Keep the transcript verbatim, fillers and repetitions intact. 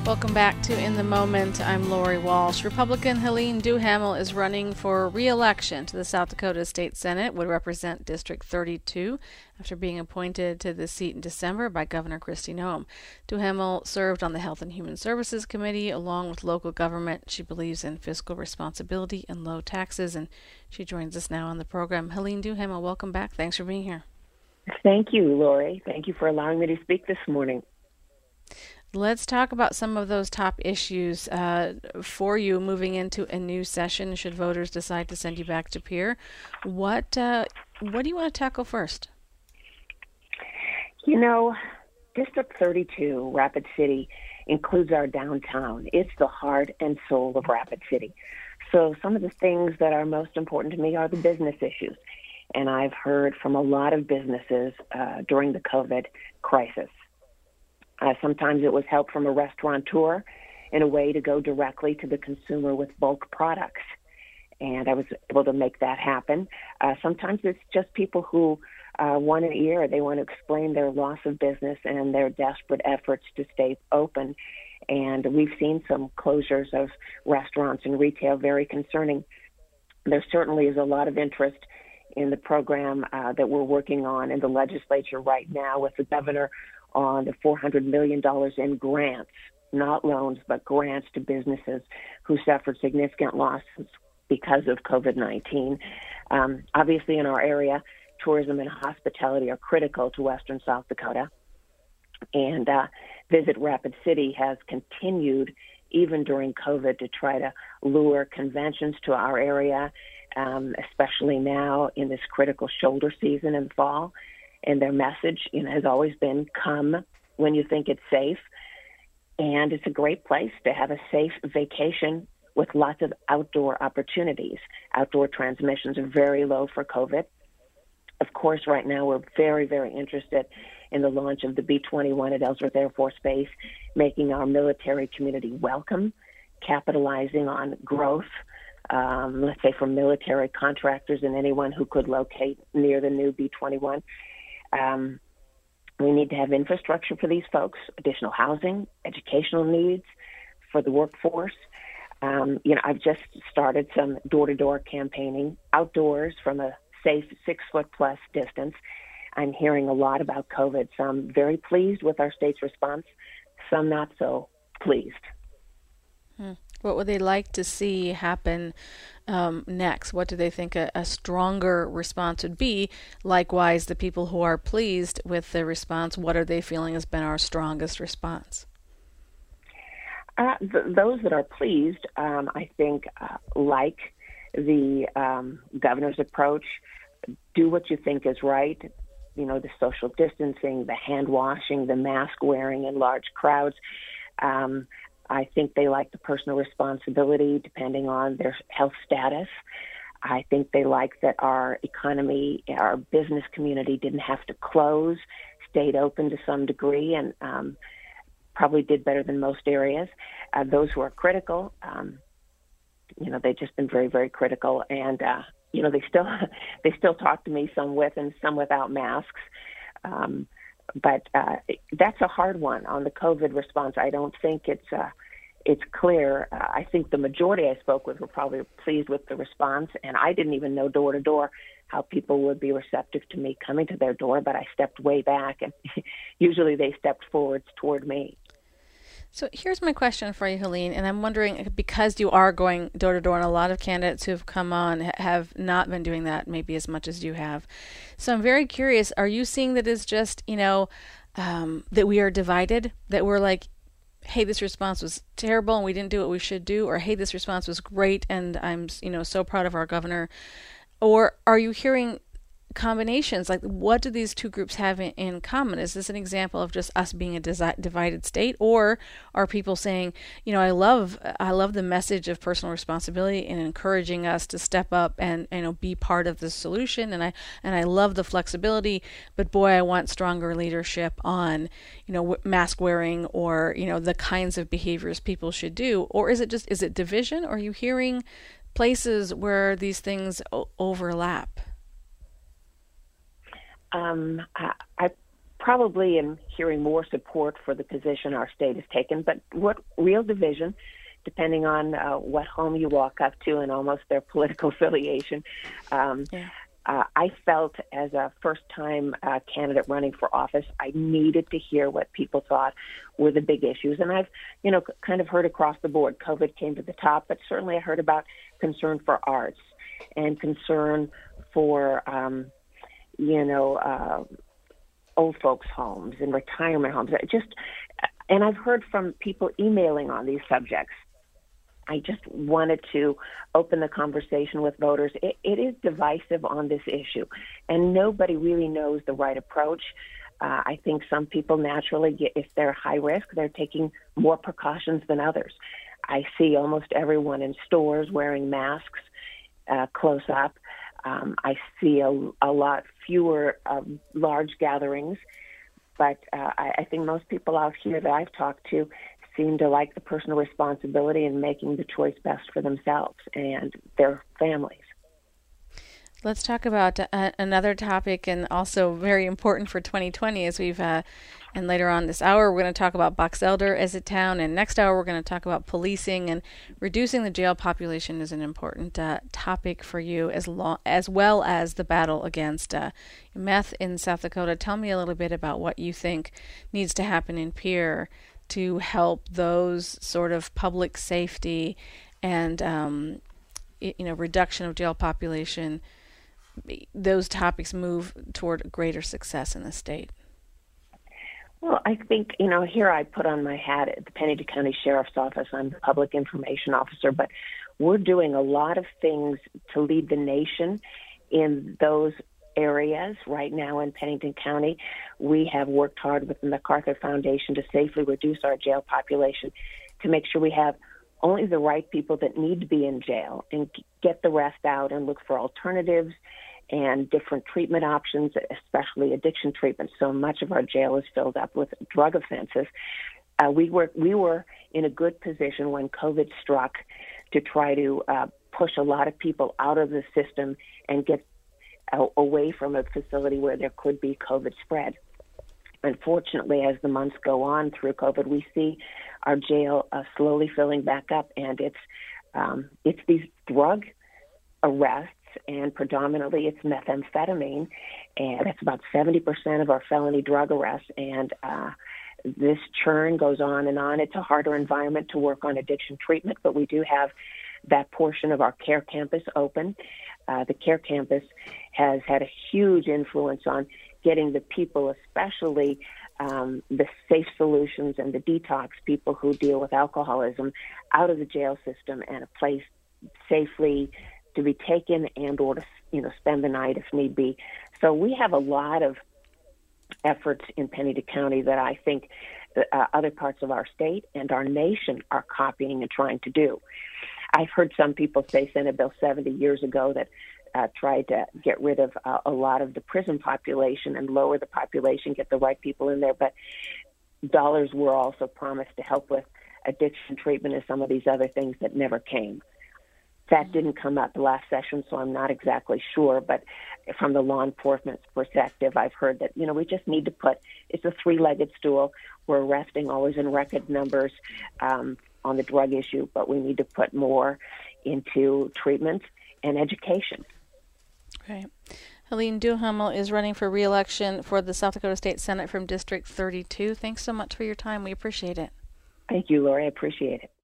Welcome back to In the Moment. I'm Lori Walsh. Republican Helene Duhamel is running for re-election to the South Dakota State Senate, would represent District thirty-two, after being appointed to the seat in December by Governor Kristi Noem. Duhamel served on the Health and Human Services Committee along with local government. She believes in fiscal responsibility and low taxes, and she joins us now on the program. Helene Duhamel, welcome back. Thanks for being here. Thank you, Lori. Thank you for allowing me to speak this morning. Let's talk about some of those top issues uh, for you moving into a new session. Should voters decide to send you back to Pierre, what uh, what do you want to tackle first? You know, District thirty-two, Rapid City, includes our downtown. It's the heart and soul of Rapid City. So some of the things that are most important to me are the business issues. And I've heard from a lot of businesses uh, during the COVID crisis. Uh, sometimes it was help from a restaurateur in a way to go directly to the consumer with bulk products. And I was able to make that happen. Uh, sometimes it's just people who uh, want an ear. They want to explain their loss of business and their desperate efforts to stay open. And we've seen some closures of restaurants and retail, very concerning. There certainly is a lot of interest in the program uh, that we're working on in the legislature right now with the governor on the four hundred million dollars in grants, not loans, but grants to businesses who suffered significant losses because of COVID nineteen. Um, obviously, in our area, tourism and hospitality are critical to Western South Dakota. And uh, Visit Rapid City has continued, even during COVID, to try to lure conventions to our area, um, especially now in this critical shoulder season in the fall. And their message, you know, has always been, come when you think it's safe. And it's a great place to have a safe vacation with lots of outdoor opportunities. Outdoor transmissions are very low for COVID. Of course, right now we're very, very interested in the launch of the B twenty-one at Ellsworth Air Force Base, making our military community welcome, capitalizing on growth, um, let's say for military contractors and anyone who could locate near the new B twenty-one. Um, we need to have infrastructure for these folks, additional housing, educational needs for the workforce. Um, you know, I've just started some door-to-door campaigning outdoors from a safe six-foot-plus distance. I'm hearing a lot about COVID. Some very pleased with our state's response, some not so pleased. Hmm. What would they like to see happen um, next? What do they think a, a stronger response would be? Likewise, the people who are pleased with the response, what are they feeling has been our strongest response? Uh, th- those that are pleased, um, I think, uh, like the um, governor's approach, do what you think is right. You know, the social distancing, the hand washing, the mask wearing in large crowds. Um, I think they like the personal responsibility depending on their health status. I think they like that our economy, our business community didn't have to close, stayed open to some degree, and um, probably did better than most areas. Uh, those who are critical, um, you know, they've just been very, very critical. And, uh, you know, they still they still talk to me, some with and some without masks. Um But uh, that's a hard one on the COVID response. I don't think it's uh, it's clear. Uh, I think the majority I spoke with were probably pleased with the response, and I didn't even know door to door how people would be receptive to me coming to their door, but I stepped way back, and usually they stepped forwards toward me. So here's my question for you, Helene, and I'm wondering, because you are going door to door, and a lot of candidates who have come on have not been doing that maybe as much as you have. So I'm very curious, are you seeing that it's just, you know, um, that we are divided, that we're like, hey, this response was terrible and we didn't do what we should do, or hey, this response was great and I'm, you know, so proud of our governor? Or are you hearing combinations? Like, what do these two groups have in, in common? Is this an example of just us being a desi- divided state, or are people saying, you know, I love I love the message of personal responsibility and encouraging us to step up and, you know, be part of the solution, and I and I love the flexibility, but boy, I want stronger leadership on, you know, mask wearing, or, you know, the kinds of behaviors people should do? Or is it just is it division, or are you hearing places where these things o- overlap? Um, I, I probably am hearing more support for the position our state has taken, but what real division, depending on uh, what home you walk up to and almost their political affiliation. Um, yeah. uh, I felt as a first-time uh, candidate running for office, I needed to hear what people thought were the big issues. And I've, you know, kind of heard across the board. COVID came to the top, but certainly I heard about concern for arts and concern for, um, you know, uh, old folks' homes and retirement homes. Just, and I've heard from people emailing on these subjects. I just wanted to open the conversation with voters. It, it is divisive on this issue, and nobody really knows the right approach. Uh, I think some people naturally, get, if they're high risk, they're taking more precautions than others. I see almost everyone in stores wearing masks uh, close up. Um, I see a, a lot fewer um, large gatherings, but uh, I, I think most people out here that I've talked to seem to like the personal responsibility and making the choice best for themselves and their families. Let's talk about uh, another topic, and also very important for twenty twenty, as we've, uh, and later on this hour, we're going to talk about Box Elder as a town, and next hour we're going to talk about policing, and reducing the jail population is an important uh, topic for you, as long as well as the battle against uh, meth in South Dakota. Tell me a little bit about what you think needs to happen in Pierre to help those sort of public safety and um, you know, reduction of jail population, those topics move toward greater success in the state. Well, I think, you know, here I put on my hat at the Pennington County Sheriff's Office. I'm the public information officer, but we're doing a lot of things to lead the nation in those areas right now in Pennington County. We have worked hard with the MacArthur Foundation to safely reduce our jail population, to make sure we have only the right people that need to be in jail and get the rest out and look for alternatives and different treatment options, especially addiction treatment. So much of our jail is filled up with drug offenses. Uh, we were we were in a good position when COVID struck to try to uh, push a lot of people out of the system and get uh, away from a facility where there could be COVID spread. Unfortunately, as the months go on through COVID, we see our jail uh, slowly filling back up, and it's um, it's these drug arrests, and predominantly it's methamphetamine, and that's about seventy percent of our felony drug arrests. And uh, this churn goes on and on. It's a harder environment to work on addiction treatment, but we do have that portion of our care campus open. Uh, the care campus has had a huge influence on getting the people, especially um, the safe solutions and the detox people who deal with alcoholism, out of the jail system and a place safely to be taken and or to, you know, spend the night if need be. So we have a lot of efforts in Pennington County that I think uh, other parts of our state and our nation are copying and trying to do. I've heard some people say Senate Bill seventy years ago that uh, tried to get rid of uh, a lot of the prison population and lower the population, get the right people in there, but dollars were also promised to help with addiction treatment and some of these other things that never came. That didn't come up the last session, so I'm not exactly sure. But from the law enforcement perspective, I've heard that, you know, we just need to put, it's a three-legged stool. We're arresting always in record numbers um, on the drug issue, but we need to put more into treatment and education. Right. Helene Duhamel is running for re-election for the South Dakota State Senate from District thirty-two. Thanks so much for your time. We appreciate it. Thank you, Lori. I appreciate it.